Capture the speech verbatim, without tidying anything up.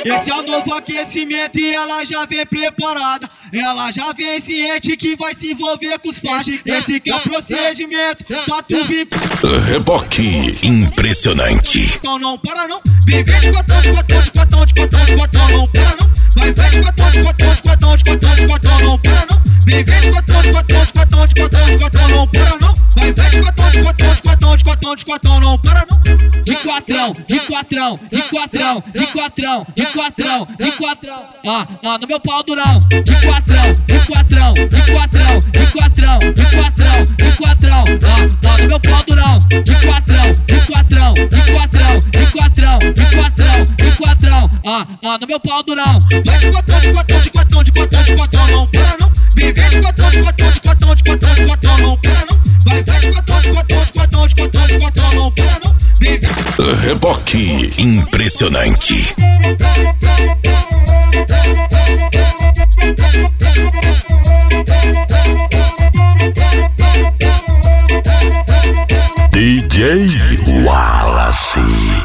Esse é o novo aquecimento e ela já vem preparada. Ela já vem ciente que vai se envolver com os faixas. Esse que é o procedimento pra tu vir com... Reboque impressionante. Então não para não. Vem vem de cotão, de cotão, de cotão, de cotão, de cotão, não para não. Vai vem de cotão, de cotão, de cotão, de cotão, de cotão, não para não. Vem vem de cotão, de cotão, de cotão, de cotão, de cotão, não para não. Vai vem de cotão, de cotão, de cotão, de cotão, de cotão, não para não. De quatrão, de quatrão, de quatrão, de quatrão, de quatrão, de quatrão. Ah, ah, no meu pau durão. De quatrão, de quatrão, de quatrão, de quatrão, de quatrão, de quatrão. Ah, ah, no meu pau durão. De quatrão, de quatrão, de quatrão, de quatrão, de quatrão, de quatrão. Ah, ah, no meu pau durão. Vai de cotão, de cotão, de cotão, de cotão, de cotão, não para não. Vem vem de cotão, de cotão, de cotão, de cotão, de cotão, não para não. Vai vem de cotão, de cotão, de cotão, de cotão, de cotão, não para não. Vem vem. Reboque impressionante. D J Wallace.